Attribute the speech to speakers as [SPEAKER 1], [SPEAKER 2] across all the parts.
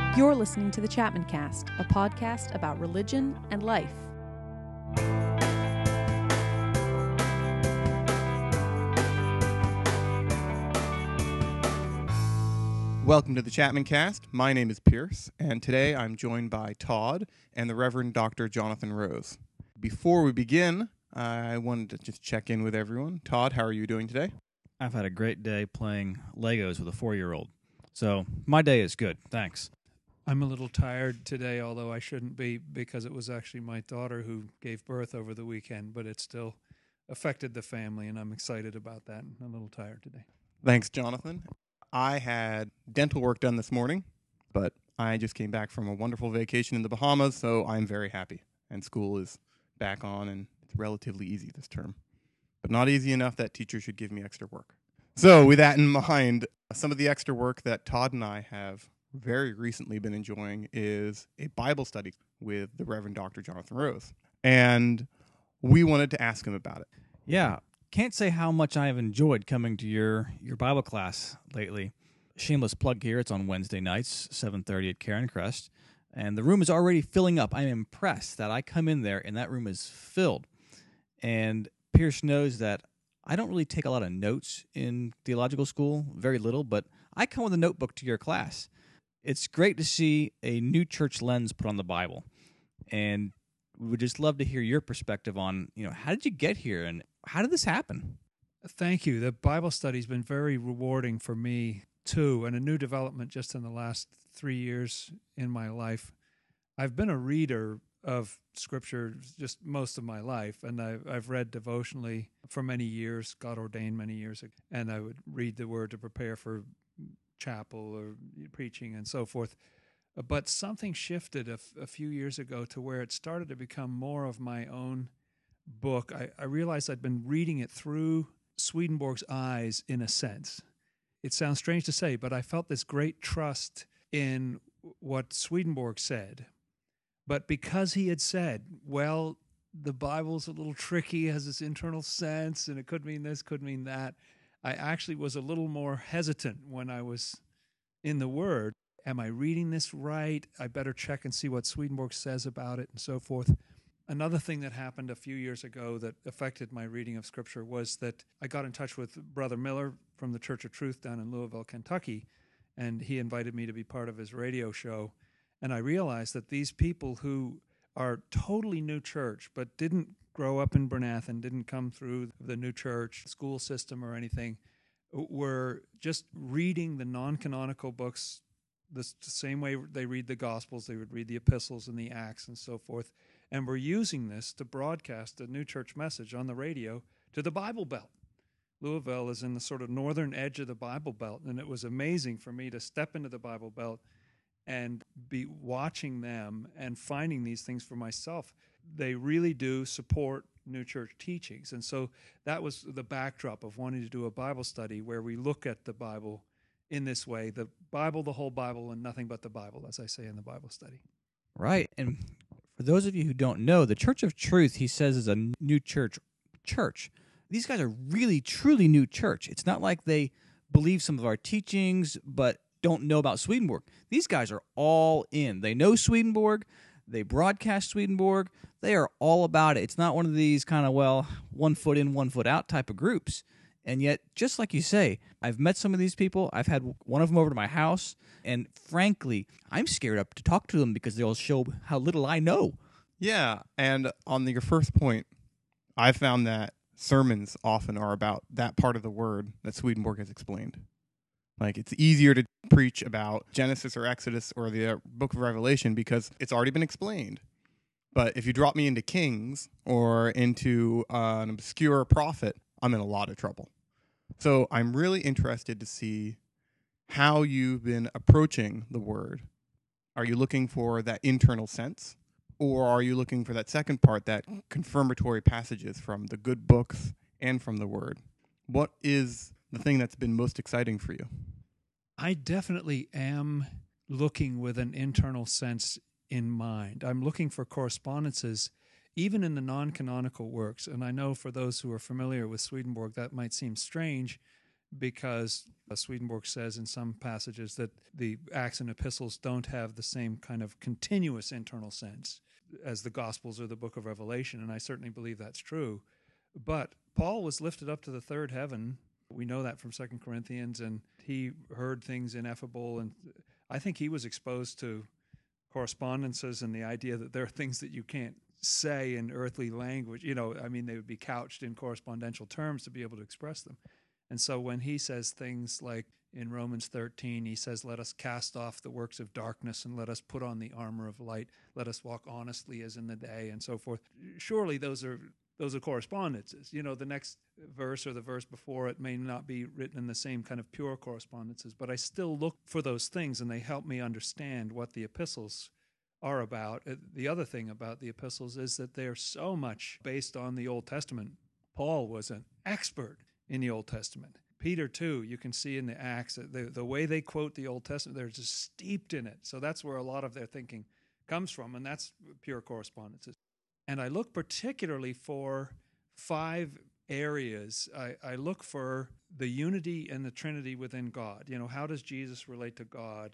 [SPEAKER 1] You're listening to the Chapman Cast, a podcast about religion and life.
[SPEAKER 2] Welcome to the Chapman Cast. My name is Pierce, and today I'm joined by Todd and the Reverend Dr. Jonathan Rose. Before we begin, I wanted to just check in with everyone. Todd, how are you doing today?
[SPEAKER 3] I've had a great day playing Legos with a 4-year-old. So my day is good, thanks.
[SPEAKER 4] I'm a little tired today, although I shouldn't be, because it was actually my daughter who gave birth over the weekend, but it still affected the family, and I'm excited about that. I'm a little tired today.
[SPEAKER 2] Thanks, Jonathan. I had dental work done this morning, but I just came back from a wonderful vacation in the Bahamas, so I'm very happy. And school is back on, and it's relatively easy this term. But not easy enough that teachers should give me extra work. So with that in mind, some of the extra work that Todd and I have very recently been enjoying is a Bible study with the Reverend Dr. Jonathan Rose. And we wanted to ask him about it.
[SPEAKER 3] Yeah, can't say how much I have enjoyed coming to your Bible class lately. Shameless plug here, it's on Wednesday nights, 7:30 at Karen Crest. And the room is already filling up. I'm impressed that I come in there and that room is filled. And Pierce knows that I don't really take a lot of notes in theological school, very little, but I come with a notebook to your class. It's great to see a new church lens put on the Bible. And we would just love to hear your perspective on, how did you get here and how did this happen?
[SPEAKER 4] Thank you. The Bible study's been very rewarding for me, too, and a new development just in the last 3 years in my life. I've been a reader of Scripture just most of my life, and I've read devotionally for many years, God ordained many years ago, and I would read the Word to prepare for chapel or preaching and so forth. But something shifted a few years ago to where it started to become more of my own book. I realized I'd been reading it through Swedenborg's eyes, in a sense. It sounds strange to say, but I felt this great trust in what Swedenborg said. But because he had said, well, the Bible's a little tricky, has this internal sense, and it could mean this, could mean that, I actually was a little more hesitant when I was in the Word. Am I reading this right? I better check and see what Swedenborg says about it and so forth. Another thing that happened a few years ago that affected my reading of Scripture was that I got in touch with Brother Miller from the Church of Truth down in Louisville, Kentucky, and he invited me to be part of his radio show. And I realized that these people who are totally new church but didn't grow up in Bernathen, didn't come through the new church school system or anything, were just reading the non-canonical books the same way they read the Gospels. They would read the epistles and the Acts and so forth, and were using this to broadcast a new church message on the radio to the Bible Belt. Louisville is in the sort of northern edge of the Bible Belt, and it was amazing for me to step into the Bible Belt and be watching them and finding these things for myself. They really do support new church teachings. And so that was the backdrop of wanting to do a Bible study where we look at the Bible in this way, the Bible, the whole Bible, and nothing but the Bible, as I say in the Bible study.
[SPEAKER 3] Right. And for those of you who don't know, the Church of Truth, he says, is a new church. These guys are really, truly new church. It's not like they believe some of our teachings, but don't know about Swedenborg. These guys are all in. They know Swedenborg. They broadcast Swedenborg. They are all about it. It's not one of these kind of, 1 foot in, 1 foot out type of groups. And yet, just like you say, I've met some of these people. I've had one of them over to my house. And frankly, I'm scared up to talk to them because they'll show how little I know.
[SPEAKER 2] Yeah, and on your first point, I found that sermons often are about that part of the Word that Swedenborg has explained. Like, it's easier to preach about Genesis or Exodus or the book of Revelation because it's already been explained. But if you drop me into Kings or into an obscure prophet, I'm in a lot of trouble. So I'm really interested to see how you've been approaching the Word. Are you looking for that internal sense? Or are you looking for that second part, that confirmatory passages from the good books and from the Word? What is the thing that's been most exciting for you?
[SPEAKER 4] I definitely am looking with an internal sense in mind. I'm looking for correspondences, even in the non-canonical works. And I know for those who are familiar with Swedenborg, that might seem strange because Swedenborg says in some passages that the Acts and Epistles don't have the same kind of continuous internal sense as the Gospels or the book of Revelation, and I certainly believe that's true. But Paul was lifted up to the third heaven. We know that from 2 Corinthians, and he heard things ineffable, and I think he was exposed to correspondences and the idea that there are things that you can't say in earthly language. They would be couched in correspondential terms to be able to express them. And so when he says things like in Romans 13, he says, let us cast off the works of darkness and let us put on the armor of light. Let us walk honestly as in the day, and so forth. Surely those are correspondences. The next verse or the verse before it may not be written in the same kind of pure correspondences, but I still look for those things, and they help me understand what the epistles are about. The other thing about the epistles is that they're so much based on the Old Testament. Paul was an expert in the Old Testament. Peter, too, you can see in the Acts, the way they quote the Old Testament, they're just steeped in it. So that's where a lot of their thinking comes from, and that's pure correspondences. And I look particularly for 5 areas. I look for the unity and the Trinity within God. How does Jesus relate to God?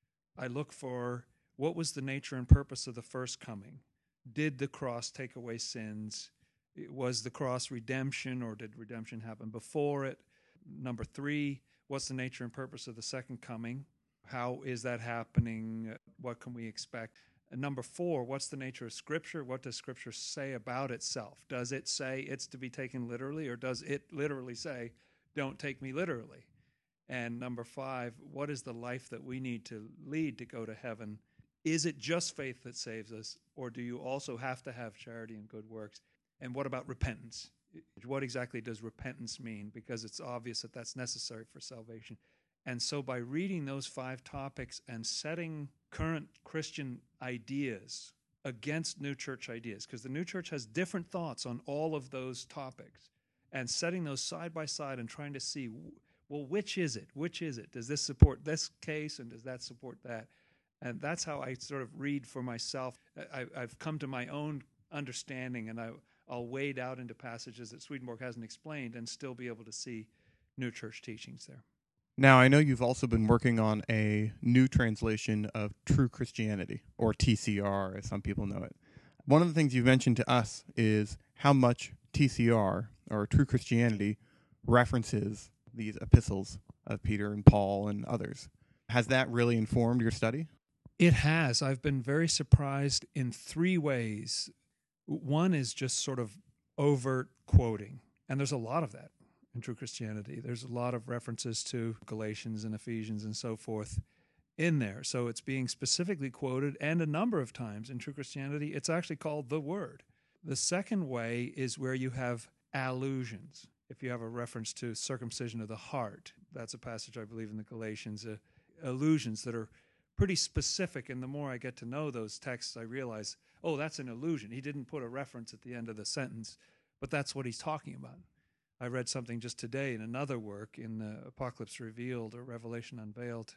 [SPEAKER 4] I look for what was the nature and purpose of the first coming. Did the cross take away sins? Was the cross redemption, or did redemption happen before it? Number 3, what's the nature and purpose of the second coming? How is that happening? What can we expect? And number 4, what's the nature of Scripture? What does Scripture say about itself? Does it say it's to be taken literally, or does it literally say, don't take me literally? And number 5, what is the life that we need to lead to go to heaven? Is it just faith that saves us, or do you also have to have charity and good works? And what about repentance? What exactly does repentance mean? Because it's obvious that that's necessary for salvation. And so by reading those 5 topics and setting current Christian ideas against New Church ideas, because the New Church has different thoughts on all of those topics, and setting those side by side and trying to see, well, which is it? Which is it? Does this support this case, and does that support that? And that's how I sort of read for myself. I've come to my own understanding, and I'll wade out into passages that Swedenborg hasn't explained and still be able to see New Church teachings there.
[SPEAKER 2] Now, I know you've also been working on a new translation of True Christianity, or TCR, as some people know it. One of the things you've mentioned to us is how much TCR, or True Christianity, references these epistles of Peter and Paul and others. Has that really informed your study?
[SPEAKER 4] It has. I've been very surprised in 3 ways. One is just sort of overt quoting, and there's a lot of that in True Christianity. There's a lot of references to Galatians and Ephesians and so forth in there. So it's being specifically quoted, and a number of times in True Christianity, it's actually called the Word. The second way is where you have allusions. If you have a reference to circumcision of the heart, that's a passage, I believe, in the Galatians, allusions that are pretty specific, and the more I get to know those texts, I realize, oh, that's an allusion. He didn't put a reference at the end of the sentence, but that's what he's talking about. I read something just today in another work, in Apocalypse Revealed or Revelation Unveiled,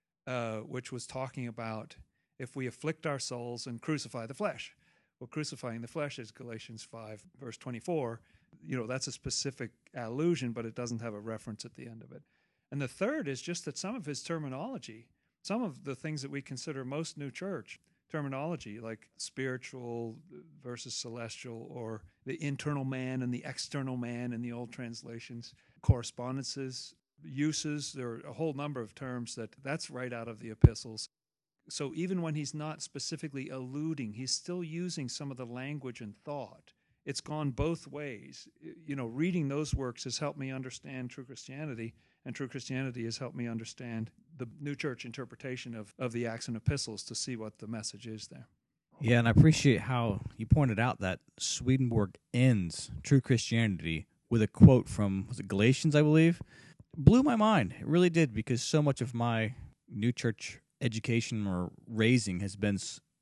[SPEAKER 4] which was talking about if we afflict our souls and crucify the flesh. Well, crucifying the flesh is Galatians 5, verse 24. That's a specific allusion, but it doesn't have a reference at the end of it. And the third is just that some of his terminology, some of the things that we consider most New Church terminology, like spiritual versus celestial, or the internal man and the external man in the old translations, correspondences, uses, there are a whole number of terms that's right out of the epistles. So even when he's not specifically alluding, he's still using some of the language and thought. It's gone both ways. Reading those works has helped me understand True Christianity, and True Christianity has helped me understand the New Church interpretation of the Acts and Epistles to see what the message is there.
[SPEAKER 3] Yeah, and I appreciate how you pointed out that Swedenborg ends True Christianity with a quote from, was it Galatians, I believe? Blew my mind. It really did, because so much of my New Church education or raising has been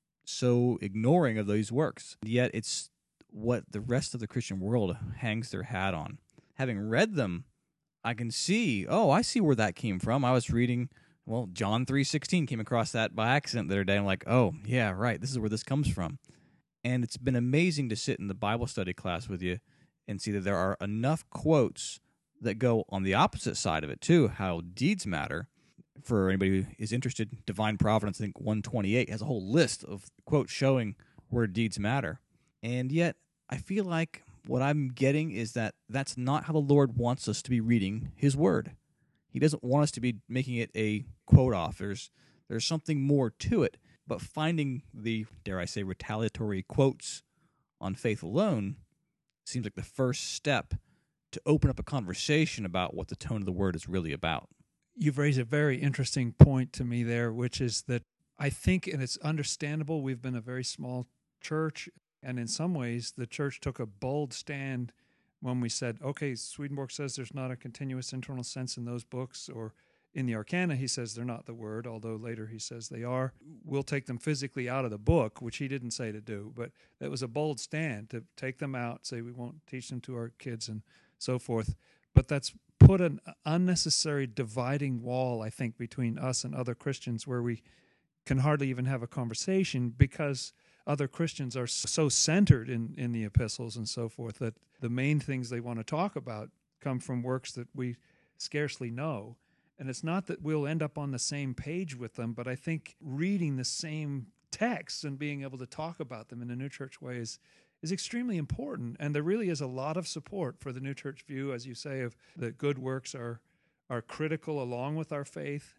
[SPEAKER 3] so ignoring of these works. Yet it's what the rest of the Christian world hangs their hat on. Having read them, I can see, I see where that came from. I was reading, John 3:16 came across that by accident the other day. I'm like, oh, yeah, right, this is where this comes from. And it's been amazing to sit in the Bible study class with you and see that there are enough quotes that go on the opposite side of it too, how deeds matter. For anybody who is interested, Divine Providence, I think 128 has a whole list of quotes showing where deeds matter. And yet, I feel like what I'm getting is that that's not how the Lord wants us to be reading His Word. He doesn't want us to be making it a quote off. There's something more to it. But finding the, dare I say, retaliatory quotes on faith alone seems like the first step to open up a conversation about what the tone of the Word is really about.
[SPEAKER 4] You've raised a very interesting point to me there, which is that I think, and it's understandable, we've been a very small church, and in some ways the church took a bold stand when we said, okay, Swedenborg says there's not a continuous internal sense in those books, or in the Arcana he says they're not the Word, although later he says they are. We'll take them physically out of the book, which he didn't say to do, but that was a bold stand to take them out, say we won't teach them to our kids and so forth. But that's put an unnecessary dividing wall, I think, between us and other Christians, where we can hardly even have a conversation because other Christians are so centered in the epistles and so forth that the main things they want to talk about come from works that we scarcely know. And it's not that we'll end up on the same page with them, but I think reading the same texts and being able to talk about them in a New Church way is extremely important. And there really is a lot of support for the New Church view, as you say, of that good works are critical along with our faith.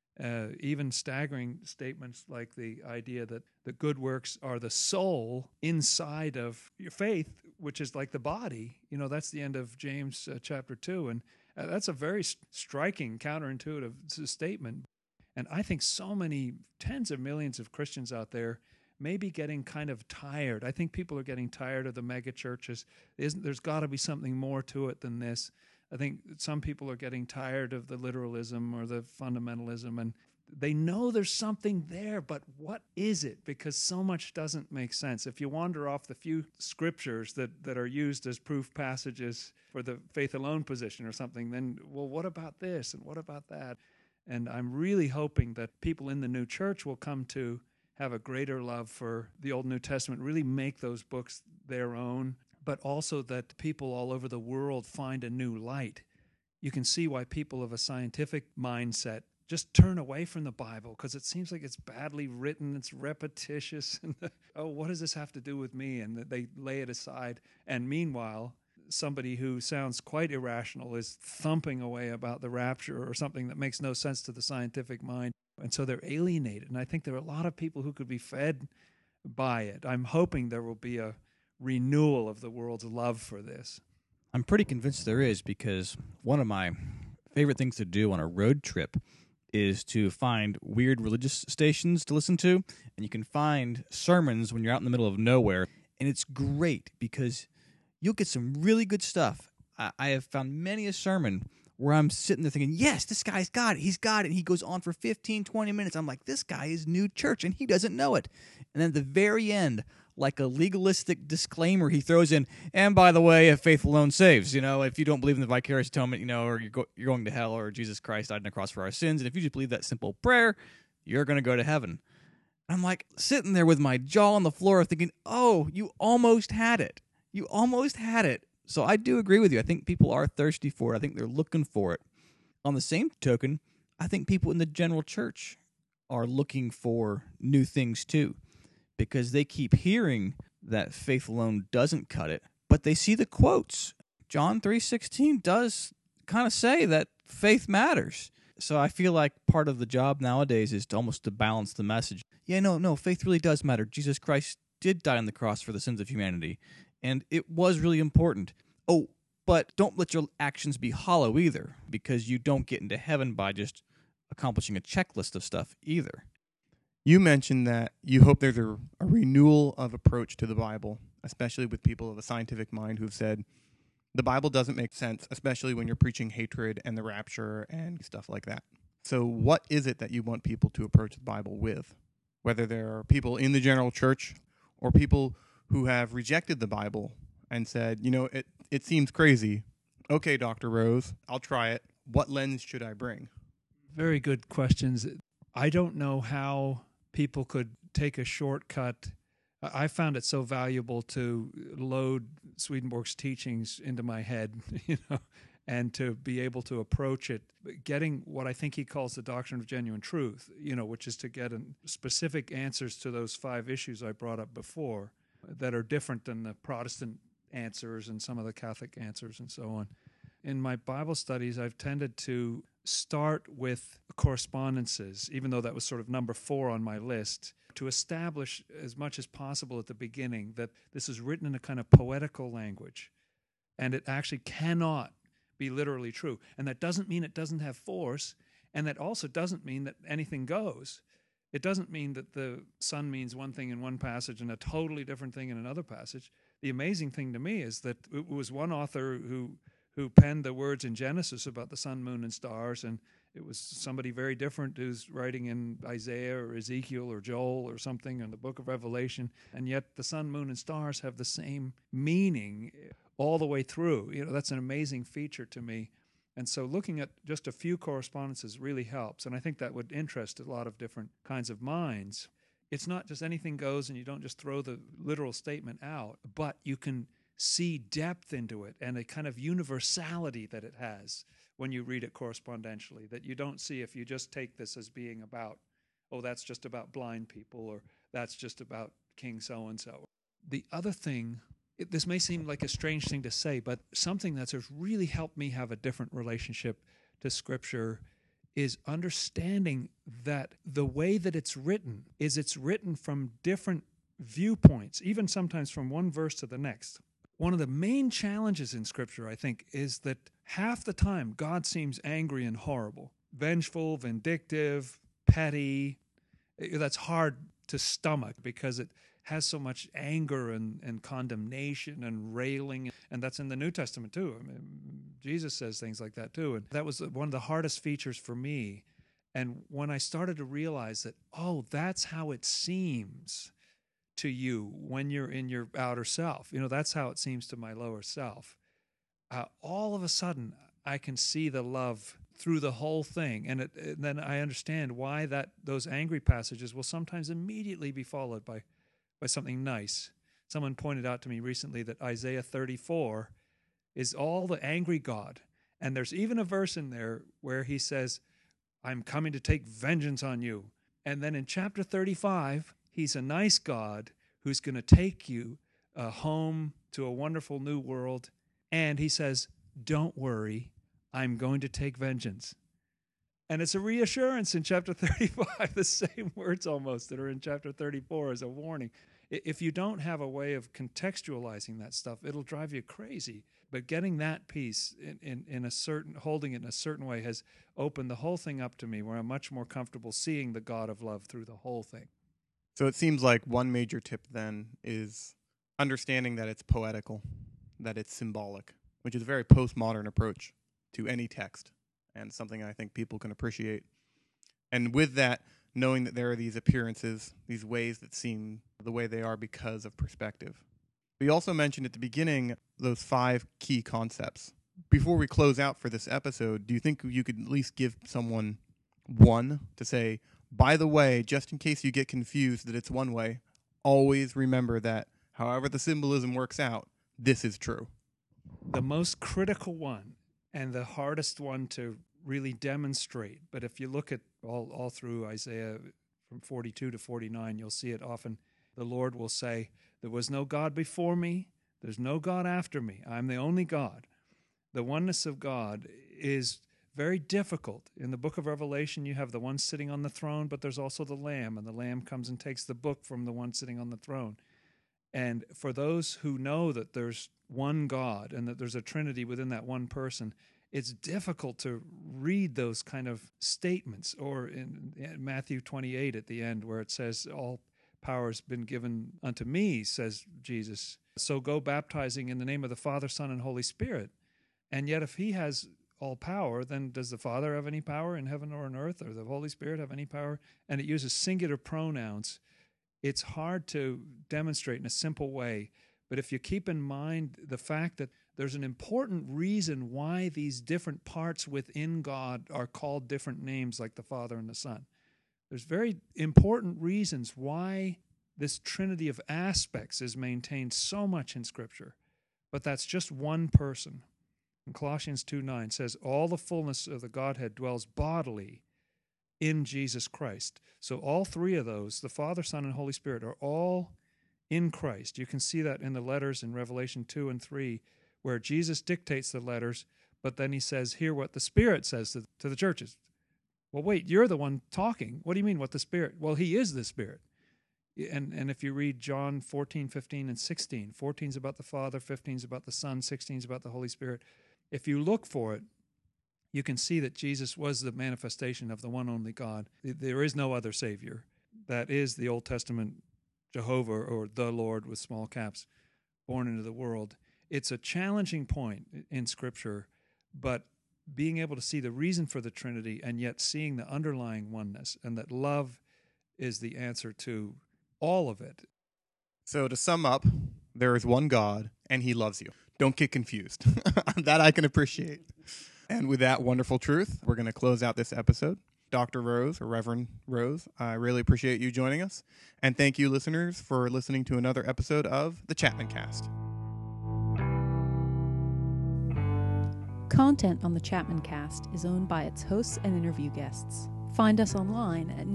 [SPEAKER 4] Even staggering statements like the idea that the good works are the soul inside of your faith, which is like the body. You know, that's the end of James chapter 2. And that's a very striking, counterintuitive statement. And I think so many tens of millions of Christians out there may be getting kind of tired. I think people are getting tired of the mega churches. There's got to be something more to it than this. I think some people are getting tired of the literalism or the fundamentalism, and they know there's something there, but what is it? Because so much doesn't make sense. If you wander off the few scriptures that are used as proof passages for the faith alone position or something, then, well, what about this and what about that? And I'm really hoping that people in the new church will come to have a greater love for the Old New Testament, really make those books their own, but also that people all over the world find a new light. You can see why people of a scientific mindset just turn away from the Bible because it seems like it's badly written, it's repetitious, and oh, what does this have to do with me? And they lay it aside. And meanwhile, somebody who sounds quite irrational is thumping away about the rapture or something that makes no sense to the scientific mind. And so they're alienated. And I think there are a lot of people who could be fed by it. I'm hoping there will be a renewal of the world's love for this.
[SPEAKER 3] I'm pretty convinced there is, because one of my favorite things to do on a road trip is to find weird religious stations to listen to. And you can find sermons when you're out in the middle of nowhere. And it's great because you'll get some really good stuff. I have found many a sermon where I'm sitting there thinking, yes, this guy's got it. He's got it. And he goes on for 15, 20 minutes. I'm like, this guy is new church, and he doesn't know it. And then at the very end, like a legalistic disclaimer, he throws in, and by the way, if faith alone saves, if you don't believe in the vicarious atonement, or you're going to hell, or Jesus Christ died on the cross for our sins, and if you just believe that simple prayer, you're going to go to heaven. I'm like sitting there with my jaw on the floor thinking, oh, you almost had it. You almost had it. So I do agree with you. I think people are thirsty for it. I think they're looking for it. On the same token, I think people in the general church are looking for new things too, because they keep hearing that faith alone doesn't cut it, but they see the quotes. John 3:16 does kind of say that faith matters. So I feel like part of the job nowadays is to balance the message. Yeah, no, faith really does matter. Jesus Christ did die on the cross for the sins of humanity, and it was really important. Oh, but don't let your actions be hollow either, because you don't get into heaven by just accomplishing a checklist of stuff either.
[SPEAKER 2] You mentioned that you hope there's a renewal of approach to the Bible, especially with people of a scientific mind who've said the Bible doesn't make sense, especially when you're preaching hatred and the rapture and stuff like that. So what is it that you want people to approach the Bible with? Whether there are people in the general church or people who have rejected the Bible and said, it seems crazy. Okay, Dr. Rose, I'll try it. What lens should I bring?
[SPEAKER 4] Very good questions. I don't know how people could take a shortcut. I found it so valuable to load Swedenborg's teachings into my head, and to be able to approach it, getting what I think he calls the doctrine of genuine truth, which is to get specific answers to those 5 issues I brought up before that are different than the Protestant answers and some of the Catholic answers and so on. In my Bible studies, I've tended to start with correspondences, even though that was sort of number 4 on my list, to establish as much as possible at the beginning that this is written in a kind of poetical language, and it actually cannot be literally true. And that doesn't mean it doesn't have force, and that also doesn't mean that anything goes. It doesn't mean that the sun means one thing in one passage and a totally different thing in another passage. The amazing thing to me is that it was one author who penned the words in Genesis about the sun, moon, and stars, and it was somebody very different who's writing in Isaiah or Ezekiel or Joel or something in the book of Revelation, and yet the sun, moon, and stars have the same meaning all the way through. That's an amazing feature to me. And so looking at just a few correspondences really helps, and I think that would interest a lot of different kinds of minds. It's not just anything goes and you don't just throw the literal statement out, but you can see depth into it and a kind of universality that it has when you read it correspondentially that you don't see if you just take this as being about, that's just about blind people, or that's just about King so-and-so. The other thing, this may seem like a strange thing to say, but something that's really helped me have a different relationship to Scripture is understanding that the way that it's written from different viewpoints, even sometimes from one verse to the next. One of the main challenges in Scripture, I think, is that half the time God seems angry and horrible, vengeful, vindictive, petty. That's hard to stomach because it has so much anger and condemnation and railing, and that's in the New Testament too. I mean, Jesus says things like that too, and that was one of the hardest features for me. And when I started to realize that, that's how it seems to you when you're in your outer self. That's how it seems to my lower self. All of a sudden, I can see the love through the whole thing, and then I understand why those angry passages will sometimes immediately be followed by something nice. Someone pointed out to me recently that Isaiah 34 is all the angry God, and there's even a verse in there where he says, "I'm coming to take vengeance on you." And then in chapter 35, he's a nice God who's going to take you home to a wonderful new world. And he says, "Don't worry, I'm going to take vengeance." And it's a reassurance in chapter 35, the same words almost that are in chapter 34 as a warning. If you don't have a way of contextualizing that stuff, it'll drive you crazy. But getting that piece holding it in a certain way has opened the whole thing up to me, where I'm much more comfortable seeing the God of love through the whole thing.
[SPEAKER 2] So it seems like one major tip then is understanding that it's poetical, that it's symbolic, which is a very postmodern approach to any text, and something I think people can appreciate. And with that, knowing that there are these appearances, these ways that seem the way they are because of perspective. We also mentioned at the beginning those 5 key concepts. Before we close out for this episode, do you think you could at least give someone one to say, by the way, just in case you get confused that it's one way, always remember that however the symbolism works out, this is true?
[SPEAKER 4] The most critical one and the hardest one to really demonstrate, but if you look at all through Isaiah from 42 to 49, you'll see it often. The Lord will say, "There was no God before me, there's no God after me. I'm the only God." The oneness of God is very difficult. In the book of Revelation, you have the one sitting on the throne, but there's also the Lamb, and the Lamb comes and takes the book from the one sitting on the throne. And for those who know that there's one God and that there's a Trinity within that one person, it's difficult to read those kind of statements. Or in Matthew 28 at the end, where it says, "All power has been given unto me," says Jesus. "So go baptizing in the name of the Father, Son, and Holy Spirit." And yet if he has all power, then does the Father have any power in heaven or on earth, or the Holy Spirit have any power? And it uses singular pronouns. It's hard to demonstrate in a simple way, but if you keep in mind the fact that there's an important reason why these different parts within God are called different names, like the Father and the Son. There's very important reasons why this trinity of aspects is maintained so much in Scripture, but that's just one person. And Colossians 2:9 says, all the fullness of the Godhead dwells bodily in Jesus Christ. So all three of those, the Father, Son, and Holy Spirit, are all in Christ. You can see that in the letters in Revelation 2 and 3, where Jesus dictates the letters, but then he says, hear what the Spirit says to the churches. Well, wait, you're the one talking. What do you mean, what the Spirit? Well, he is the Spirit. And if you read John 14, 15, and 16, 14 is about the Father, 15 is about the Son, 16 is about the Holy Spirit. If you look for it, you can see that Jesus was the manifestation of the one only God. There is no other Savior. That is the Old Testament Jehovah, or the Lord with small caps, born into the world. It's a challenging point in Scripture, but being able to see the reason for the Trinity and yet seeing the underlying oneness, and that love is the answer to all of it.
[SPEAKER 2] So to sum up, there is one God, and he loves you. Don't get confused. That I can appreciate. And with that wonderful truth, we're going to close out this episode. Dr. Rose, or Reverend Rose, I really appreciate you joining us. And thank you, listeners, for listening to another episode of The Chapman Cast.
[SPEAKER 1] Content on the Chapman Cast is owned by its hosts and interview guests. Find us online at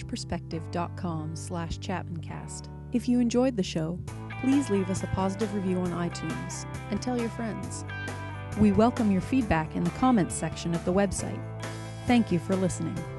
[SPEAKER 1] newchurchperspective.com/ChapmanCast. If you enjoyed the show, please leave us a positive review on iTunes and tell your friends. We welcome your feedback in the comments section of the website. Thank you for listening.